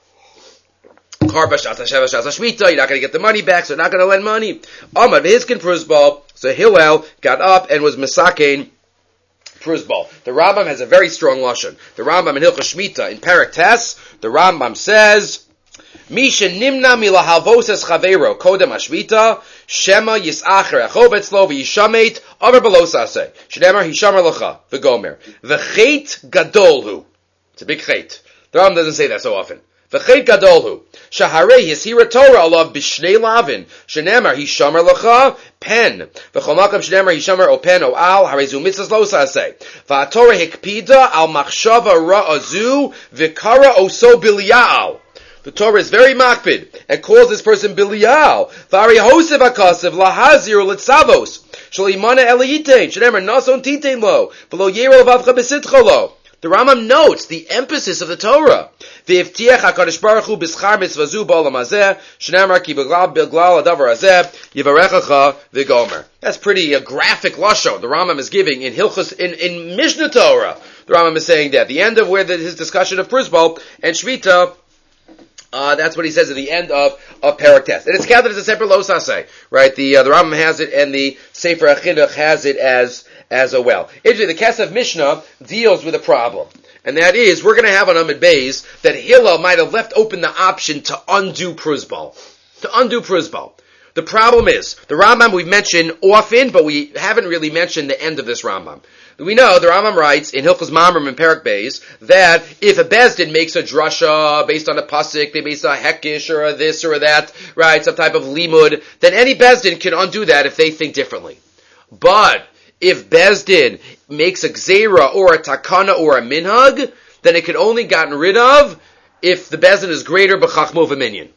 Karba shas Shemitah. You're not going to get the money back, so you're not going to lend money. Amar v'hiskin pruzbal. So Hillel got up and was misakein pruzbal. The Rambam has a very strong lashon. The Rambam in Hilchos Shemitah in Perek Tes, the Rambam says, Misha nimna milahavoses chavero kodem ashmita Shema Yisacher Echov Etzlo V'Yishamet Over Below Saseh. Shneimar Hishamar Lacha V'Gomer. V'Chet Gadolhu. It's a big chet. The Rambam doesn't say that so often. V'chet Gadolhu. Shaharei Yishira Torah Alav B'Shnei Lavin. Shneimar Hishamar Lacha Pen. V'Chomakam Shneimar Hishamar O Pen O Al Harezu Mitzvahs Lo Saseh. V'Atorah Hikpida Al Machshava Ra'azu V'Kara Oso Bilyal. The Torah is very makpid and calls this person Bilial. Vari Hosev Akasev Lahazir Litzavos. Shalimana Eliyite. Shneimar Nason Titein Lo. V'Lo Yero Vavcha Besitcha Lo. The Rambam notes the emphasis of the Torah. V'ivtiach HaKadosh Baruch Hu b'schar mitzvazu b'olam hazeh, shneimar ki b'glal hadavar hazeh, yivarechacha v'gomer. That's pretty graphic lashon the Rambam is giving in Hilchos, in Mishnah Torah. The Rambam is saying that. The end of where his discussion of Prusbal and Shvita, that's what he says at the end of Parak Test. And it's counted as a separate Lo Saseh, right? The Rambam has it and the Sefer HaChinuch has it as well. Interestingly, the Kesef Mishnah deals with a problem. And that is, we're going to have on Amud Beis that Hillel might have left open the option to undo Prusbal. The problem is, the Rambam we've mentioned often, but we haven't really mentioned the end of this Rambam. We know the Rambam writes in Hilchos Mamrim and Parak Beis that if a Bezdin makes a drasha based on a pasuk, they base a hekish or a this or a that, right, some type of limud, then any Bezdin can undo that if they think differently. But if Bezdin makes a gzeira or a takana or a minhag, then it can only gotten rid of if the Bezdin is greater b'chachmo v'minyan.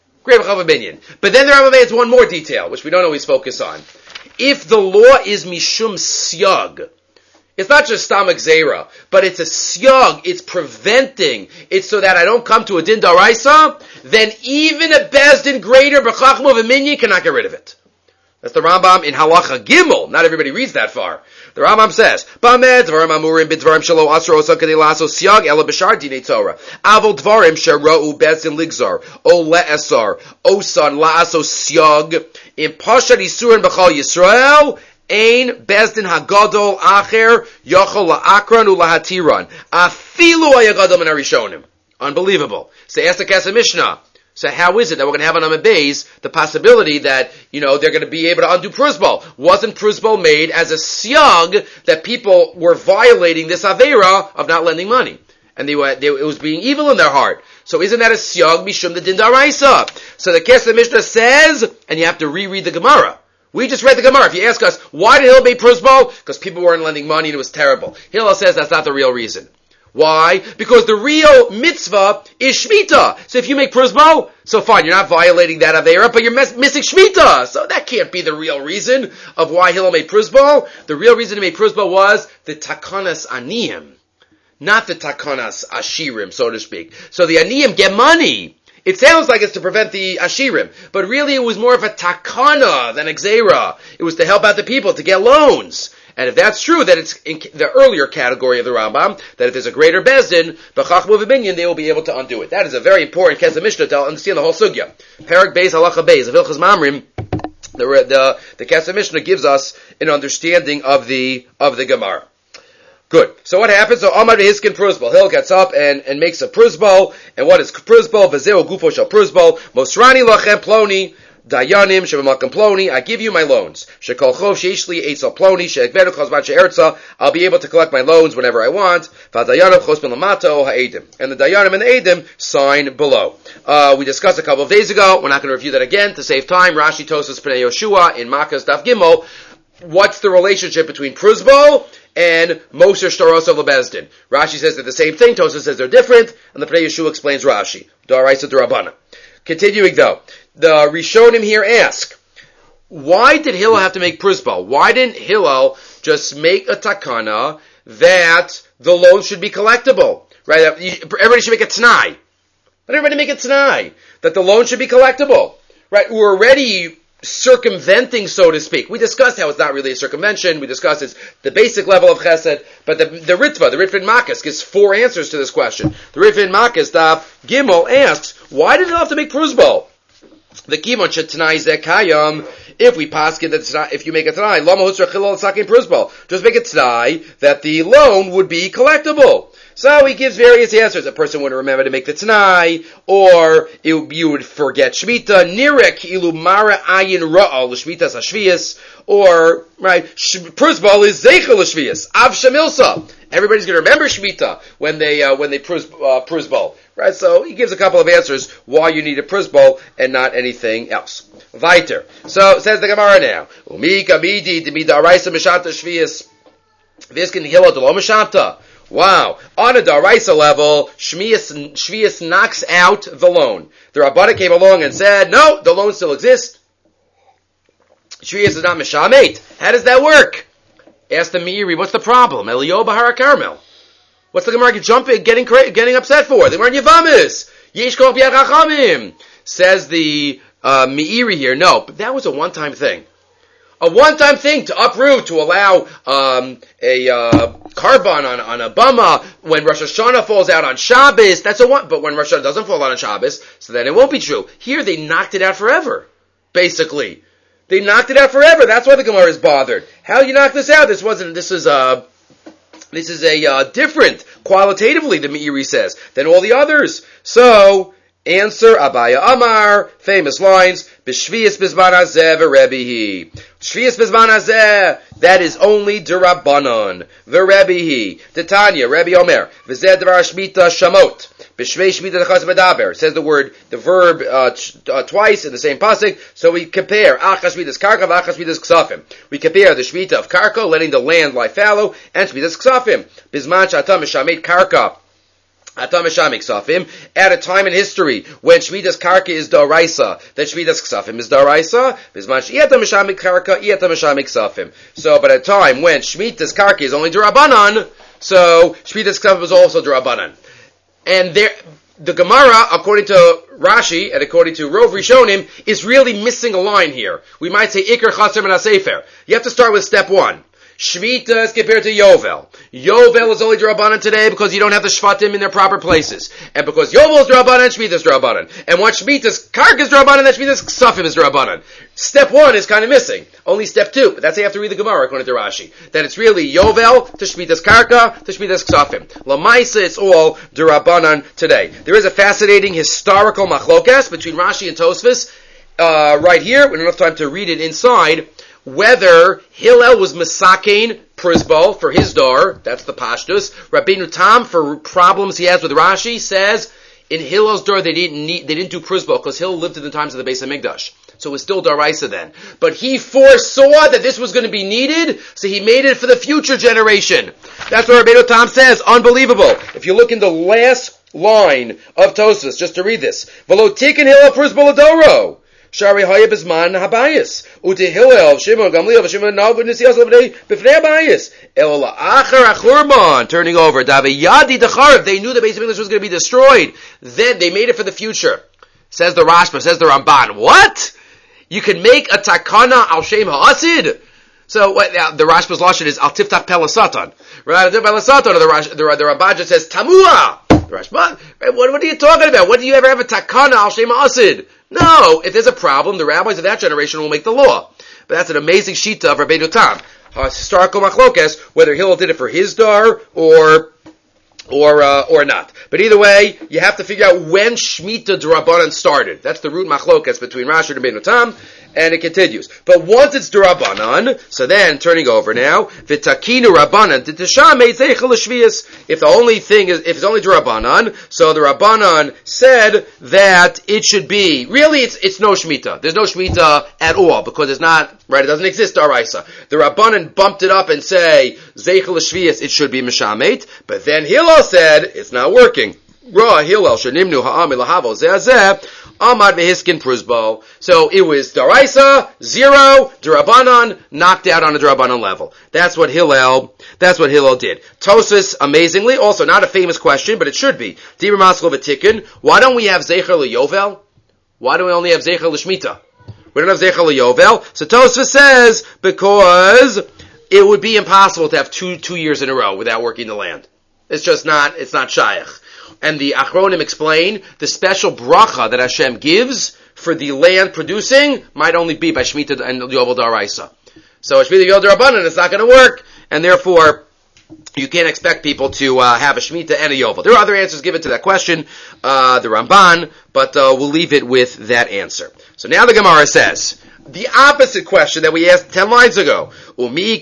But then the Rambam adds one more detail, which we don't always focus on. If the law is mishum syag, it's not just stomach zera, but it's a syag, it's preventing, it's so that I don't come to a din daraisa, then even a Bezdin greater b'chachmo v'minyan cannot get rid of it. That's the Rambam in Halacha Gimel. Not everybody reads that far. The Rambam says, "B'amed dvarim amurim b'dvarim shelo asro osa kedei laso siag ela b'shar dinei Torah. Avol dvarim shera'u bezdin ligzar o le'esar osan la'aso siag in pashad isurin b'chal Yisrael ein bezdin hagadol acher yochol la'akran u'lahatiran afilu hayagadol min harishonim." Unbelievable. So ask the Kesef Mishnah. So how is it that we're going to have on Amud Beis the possibility that, they're going to be able to undo Prusbal? Wasn't Prusbal made as a siyag that people were violating this Aveira of not lending money? And it was being evil in their heart. So isn't that a siyag mishum the din daraisa? So the Kesef Mishnah says, and you have to reread the Gemara. We just read the Gemara. If you ask us, why did Hillel make Prusbal? Because people weren't lending money and it was terrible. Hillel says that's not the real reason. Why? Because the real mitzvah is Shemitah. So if you make Prusbal, so fine, you're not violating that Aveira, but you're missing Shemitah. So that can't be the real reason of why Hillel made Prusbal. The real reason he made Prusbal was the Takanas Aniyim, not the Takanas Ashirim, so to speak. So the Aniyim get money. It sounds like it's to prevent the Ashirim, but really it was more of a Takana than a Gzeira. It was to help out the people, to get loans. And if that's true, that it's in the earlier category of the Rambam, that if there's a greater Bezdin, b'chachmo v'minyan, they will be able to undo it. That is a very important Kesef Mishnah to understand the whole sugya. Parak Beis, Halacha Beis, of Hilchos Mamrim, the Kesef Mishnah gives us an understanding of the Gemara. Good. So what happens? So Amar Hiskin Prusbal. Hill gets up and makes a Prusbal. And what is Prusbal? V'zeo gufo shel Prusbal. Mosrani lachem ploni. Dayanim shebemakam ploni, I give you my loans. Shekol chov sheishli eitzel ploni sheekvedu chazman she'ertza. I'll be able to collect my loans whenever I want. V'dayanim chos ben lamato ha'edim, and the dayanim and the edim sign below. We discussed a couple of days ago. We're not going to review that again to save time. Rashi Tosas Pnei Yoshua in Makkos Daf Gimel. What's the relationship between Prusbal and Moser Shtaros of Lebezdin? Rashi says they're the same thing. Tosas says they're different, and the Pnei Yoshua explains Rashi. Daraisa D'Rabbanan. Continuing though, the Rishonim here ask, why did Hillel have to make Prusbal? Why didn't Hillel just make a takana that the loan should be collectible? Right? Everybody should make a t'nai. Let everybody make a t'nai that the loan should be collectible. Right? We're already circumventing, so to speak. We discussed how it's not really a circumvention. We discussed it's the basic level of chesed. But the Ritva in Makkos, gives 4 answers to this question. The Ritva in Makkos, Daf Gimel, asks, why did it have to make Prusbal? The Kimon Shetanai Zekayam, if we paskin that if you make a Tanai, Lama Hutzra Chilal Sakin Prusbal, just make a Tanai that the loan would be collectible. So he gives various answers. A person wouldn't remember to make the Tanai, or you would forget Shemitah, Nirek ilu mara ayin ra'al l'shmitas hashvias, or, right, Pruzbal is Zeichel l'shvias, Av Shamilsa. Everybody's going to remember Shemitah when they Pruzbal. Right, so he gives a couple of answers why you need a Pruzbal and not anything else. Weiter. So, says the Gemara now, Umika midi d'midaraisa mishata shvias, viskin hilo d'lo mishata. Wow. On a daraisa level, Shvius knocks out the loan. The Rabbana came along and said, no, the loan still exists. Shvius is not mishamet. How does that work? Ask the Meiri, what's the problem? Eliyahu Bahar Carmel. What's the Gemara getting upset for? They weren't Yavamis. Yesh kol piyach hachamim. Says the Meiri here, no, but that was a one-time thing. A one-time thing to uproot, to allow a carbon on a bama when Rosh Hashanah falls out on Shabbos. That's a one. But when Rosh Hashanah doesn't fall out on Shabbos, so then it won't be true. Here they knocked it out forever. Basically, they knocked it out forever. That's why the Gemara is bothered. How you knock this out? This is a different qualitatively. The Meiri says than all the others. So. Answer, Abaya Amar, famous lines, B'shvius bizman hazeh v'rebihi. Shvius bizman hazeh, that is only D'Rabbanan. V'rebihi. Titania, Rebbe Omer, V'zeh Dvar Shmita Shamot. B'shvei Shmita D'chaz Medaber. Says the verb twice in the same pasuk, so we compare Achas Shmitas Karka, Achas Shmitas Ksafim. We compare the Shmita of Karka, letting the land lie fallow, and Shmitas Ksafim. Bizman Shatam Mishamet Karka. At a time in history when Shmitas Karka is Daraisa, that Shmitas Ksafim is Daraisa, so but at a time when Shmitas Karka is only Darabanan, so Shmitas Ksafim is also Darabanan. And the Gemara, according to Rashi and according to Rov Rishonim, is really missing a line here. We might say Iker Chaser Min HaSefer. You have to start with step one. Shmita is compared to Yovel. Yovel is only D'Rabbanan today because you don't have the Shvatim in their proper places. And because Yovel is D'Rabbanan, Shmita is D'Rabbanan. And once Shmita's Karka is D'Rabbanan, then Shmita's Ksafim is D'Rabbanan. Step one is kind of missing. Only step two. But that's how you have to read the Gemara according to Rashi. That it's really Yovel to Shmita's Karka to Shmita's Ksafim. Lamaisa, it's all D'Rabbanan today. There is a fascinating historical machlokas between Rashi and Tosfos right here. We don't have time to read it inside. Whether Hillel was Mesakein Pruzbal for his dar, that's the Pashtus. Rabbeinu Tam, for problems he has with Rashi, says in Hillel's dar they didn't do Pruzbal because Hillel lived in the times of the Beis HaMikdash. So it was still Daraisa then. But he foresaw that this was going to be needed, so he made it for the future generation. That's what Rabbeinu Tam says. Unbelievable. If you look in the last line of Tosfos, just to read this. V'lo tiken Hillel Pruzbal adoro. Shari Haya Bizman Habayis. Uti Hillel, Shimon, Gamliel, Shimon, Navud, Nisiyas, Bifnei Habayis. Elola Achar Achurban, turning over. Daviyadi Decharev, they knew the Beis HaMikdash was going to be destroyed. Then they made it for the future. Says the Rashba, says the Ramban. What? You can make a takana al Shem Ha'asid? So the Rashba's lashon is al Tiftach Pelasatan. Right? Pelasatan, the Ramban says Tamua. The Rashba, what are you talking about? When do you ever have a takana al Shem Ha'asid? No, if there's a problem, the rabbis of that generation will make the law. But that's an amazing shita of Rabbeinu Tam. Historical machlokes, whether Hillel did it for his dar or not. But either way, you have to figure out when Shemitah D'Rabbanan started. That's the root machlokes between Rashi and Rabbeinu Tam, and it continues. But once it's D'Rabbanan, so then, turning over now, V'takinu Rabbanan, T'teshame Zeichel L'Shvius. If it's only D'Rabbanan, so the Rabbanan said that it should be, really it's no Shemitah. There's no Shemitah at all, because it's not, right, it doesn't exist Daraisa. The Rabbanan bumped it up and say, Zeichel L'Shvius, it should be Mishamet, but then Hillel said, it's not working. Ra Hillel Shenimnu Ha'ami Lahavo Zeh Amad Vehiskin Pruzbal. So it was Daraisa, 0, D'Rabbanan, knocked out on a D'Rabbanan level. That's what Hillel did. Tosfos, amazingly, also not a famous question, but it should be. Dibur Maskal V'Tikkun. Why don't we have Zecher L'Yovel? Why do we only have Zecher L'Shmita? We don't have Zecher L'Yovel. So Tosfos says, because it would be impossible to have two years in a row without working the land. It's not shaykh. And the Achronim explain the special bracha that Hashem gives for the land producing might only be by Shemitah and Yovel Daraisa. So Shemitah Yovel Darabanan, it's not going to work, and therefore you can't expect people to have a Shemitah and a Yovel. There are other answers given to that question, the Ramban, but we'll leave it with that answer. So now the Gemara says, the opposite question that we asked 10 lines ago. Once the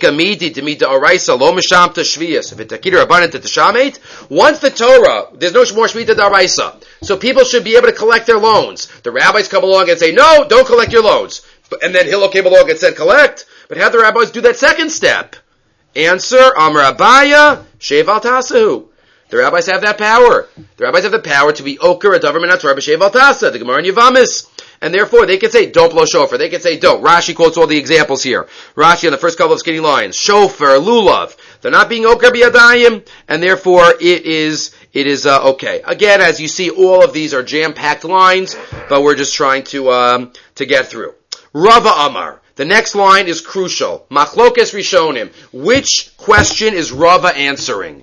Torah, there's no more Shemitah d'Oraisa. So people should be able to collect their loans. The rabbis come along and say, no, don't collect your loans. And then Hillel came along and said, collect. But have the rabbis do that second step. Answer, Amar Abaya, Sheval Tasahu. The rabbis have that power. The rabbis have the power to be Oker, a Dover Minatorah, Sheval Tasa, the Gemara in Yavamis. And therefore, they can say, don't blow shofar. They can say, don't. Rashi quotes all the examples here. Rashi on the first couple of skinny lines. Shofar, lulav. They're not being Oker biyadayim, and therefore it is okay. Again, as you see, all of these are jam-packed lines, but we're just trying to get through. Rava Amar. The next line is crucial. Machlokes Rishonim. Which question is Rava answering?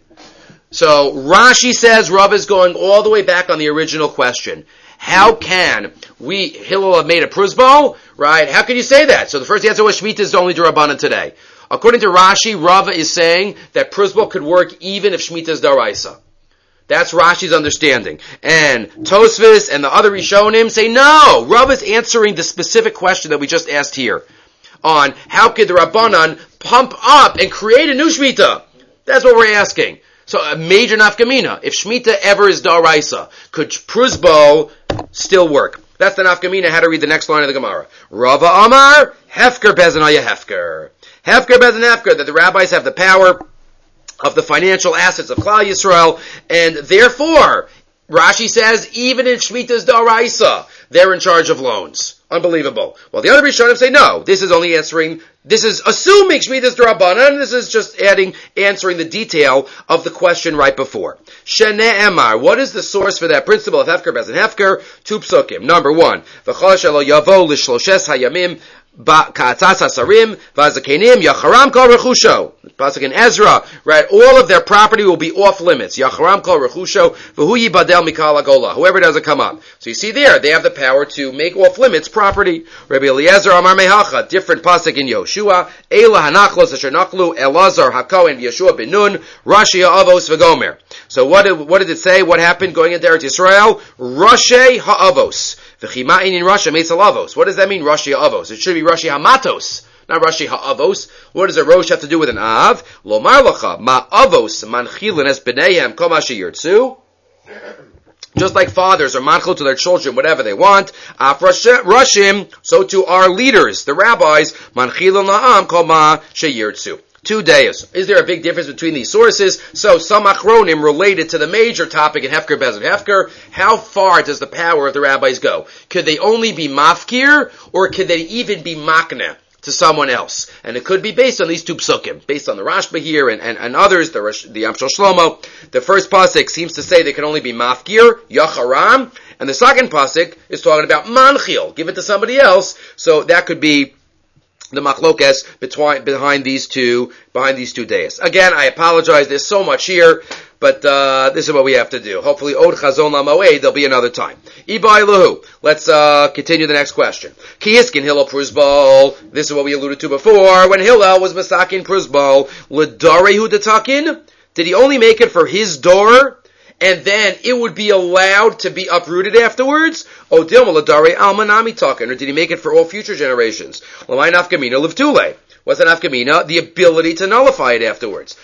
So Rashi says Rava is going all the way back on the original question. How can Hillel have made a pruzbal, right? How can you say that? So the first answer was Shemitah is only D'Rabbanan today. According to Rashi, Rava is saying that pruzbal could work even if Shemitah is D'Oraisa. That's Rashi's understanding. And Tosfos and the other Rishonim say no. Rava is answering the specific question that we just asked here on how could the Rabbanan pump up and create a new Shemitah. That's what we're asking. So a major nafkamina. If Shemitah ever is D'Oraisa, could pruzbal still work? That's the nafkamina. How to read the next line of the Gemara. Rava Amar, Hefker Bezenaya Hefker. Hefker Bezen Hefker, that the rabbis have the power of the financial assets of Klal Yisrael, and therefore, Rashi says, even in Shemitah's D'Oraisa, they're in charge of loans. Unbelievable. Well, the other Rishonim say, no, this is assuming Shemitah's D'Rabbanan, this is just answering the detail of the question right before. Shene Emar, what is the source for that principle of Hefker Bezen Hefker? Two psukim. Number one, V'chol shelo yavo l'shloshes hayamim, Ka'atzas hasarim, v'azakenim, yacharam kol rechusho. Pasuk in Ezra, right? All of their property will be off limits. Yacharam kol rechusho, v'hu yibadel mikal hagola. Whoever doesn't come up. So you see there, they have the power to make off limits property. Rabbi Eliezer Amar Mehacha, different pasuk in Yoshua. Eila hanachlos asher nachlu, Elazar hakohen Yeshua ben Nun, Rashi ha'avos v'gomer. So what did it say? What happened going into Eretz Yisrael? Rashi ha'avos. V'chima'in in Rasha meitzalavos. What does that mean, Rashi ha'avos? It should be Rashi ha'matos, not Rashi ha'avos. What does a rosh have to do with an av? Lomar lacha, ma'avos manchilin es b'neihem kol ma sheyirtzu. Just like fathers are manchil to their children whatever they want, af rashim, so to our leaders, the rabbis, manchilin la'am kol ma sheyirtzu. 2 days. Is there a big difference between these sources? So some achronim related to the major topic in Hefker Bezen Hefker. How far does the power of the rabbis go? Could they only be mafkir, or could they even be makna to someone else? And it could be based on these two psukim, based on the Rashba here and others, the Amshel Shlomo. The first pasuk seems to say they can only be mafkir, yacharam, and the second pasuk is talking about manchil, give it to somebody else. So that could be the machlokes behind these two days. Again, I apologize. There's so much here, but this is what we have to do. Hopefully, od chazon lamoed. There'll be another time. Ibai lahu. Let's continue the next question. Ki hiskin Hillel pruzbal. This is what we alluded to before. When Hillel was masakin pruzbal, l'darehu detakin. Did he only make it for his door? And then it would be allowed to be uprooted afterwards? Or did he make it for all future generations? What's the nafkamina? The ability to nullify it afterwards.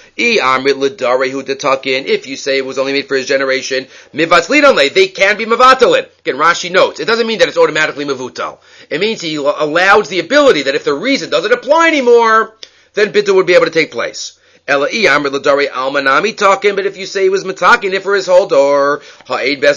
If you say it was only made for his generation, they can be mevatalin. Again, Rashi notes, it doesn't mean that it's automatically mevutal. It means he allows the ability that if the reason doesn't apply anymore, then bittul would be able to take place. But if you say he was metakin it for his whole door, so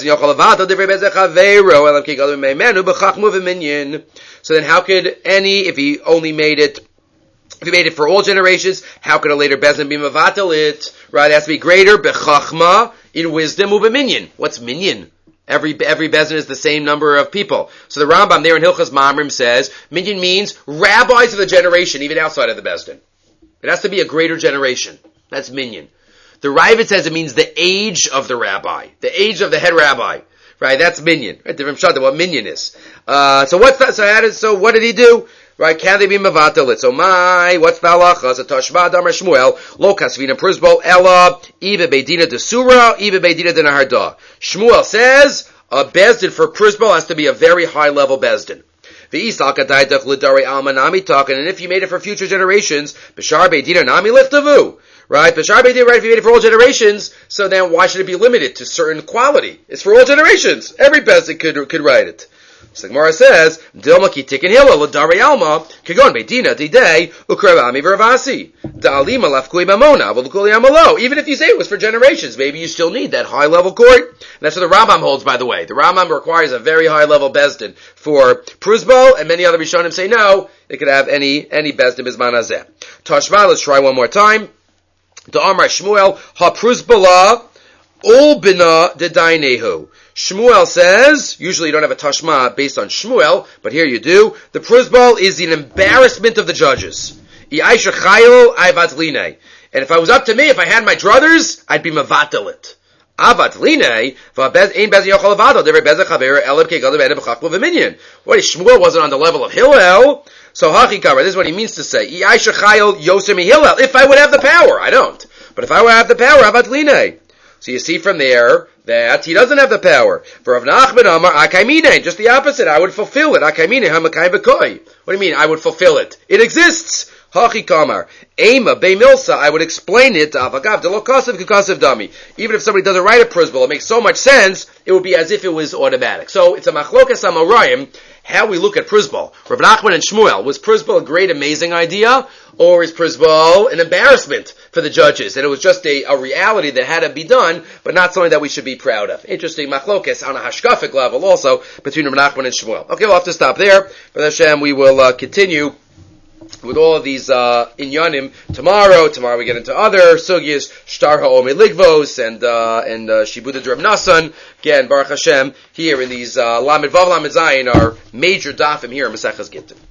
then how could if he made it for all generations, how could a later bezin be mevatel it? Right, it has to be greater, bechachma, in wisdom, ubeminyan. What's minyan? Every bezin is the same number of people. So the Rambam there in Hilchas Mamrim says, minyan means rabbis of the generation, even outside of the bezin. It has to be a greater generation. That's minyan. The Ravid says it means the age of the rabbi, the age of the head rabbi. Right? That's minyan. Right? Different shot than what minyan is. So what did he do? Right? Can they be mevatelit? So what's the halacha? So Tashma Damar Shmuel, lo kasvina prusbol, ella, ibe beidina de surah, ibe beidina de naharda. Shmuel says, a bezdin for prusbol has to be a very high level bezdin. And if you made it for future generations, Bishar Beidina Nami Liftavu. Right? Bishar Beidina, right, if you made it for all generations, so then why should it be limited to certain quality? It's for all generations. Every Bezdin could write it. So the Gemara says, Dilma ki tikin hillel l'darei alma kagon beidina didei ukrevami v'ravasi da'alima lafkui mamona v'lukuli amalo. Even if you say it was for generations, maybe you still need that high level court. And that's what the Rambam holds, by the way. The Rambam requires a very high level bezdin for prusbol, and many other Rishonim say no, it could have any bezdin bizman hazeh. Tashma, let's try one more time. The Amar Shmuel ha prusbala ul bina dedainehu. Shmuel says, usually you don't have a tashma based on Shmuel, but here you do. The prusbal is an embarrassment of the judges. And if I was up to me, if I had my druthers, I'd be mavatelit. What if Shmuel wasn't on the level of Hillel? So Hachikar, this is what he means to say. If I would have the power, I don't. But if I would have the power, avatline. So you see from there that he doesn't have the power. For Rav Nachman Amar Akaimine, just the opposite. I would fulfill it. Akaimine Hamakai Bakoi. What do you mean? I would fulfill it. It exists. Hachi Kamar. Ema Be Milsa. I would explain it. Avagav Delokasev Kukasev Dami. Even if somebody doesn't write a prusbul, it makes so much sense. It would be as if it was automatic. So it's a machlokas amarayim. How we look at prusbul. Rav Nachman and Shmuel. Was prusbul a great, amazing idea? Or is prusbul an embarrassment for the judges? And it was just a reality that had to be done, but not something that we should be proud of. Interesting machlokes on a hashkafic level also between Rav Nachman and Shmuel. Okay, we'll have to stop there. But Hashem, we will continue with all of these inyanim tomorrow. Tomorrow we get into other sugyas, Shtar Ha'omei Ligvos, and Shibuda Dreb Nasan. Again, Baruch Hashem, here in these Lamed Vav Lamed Zayin, our major dafim here in Maseches Gittin.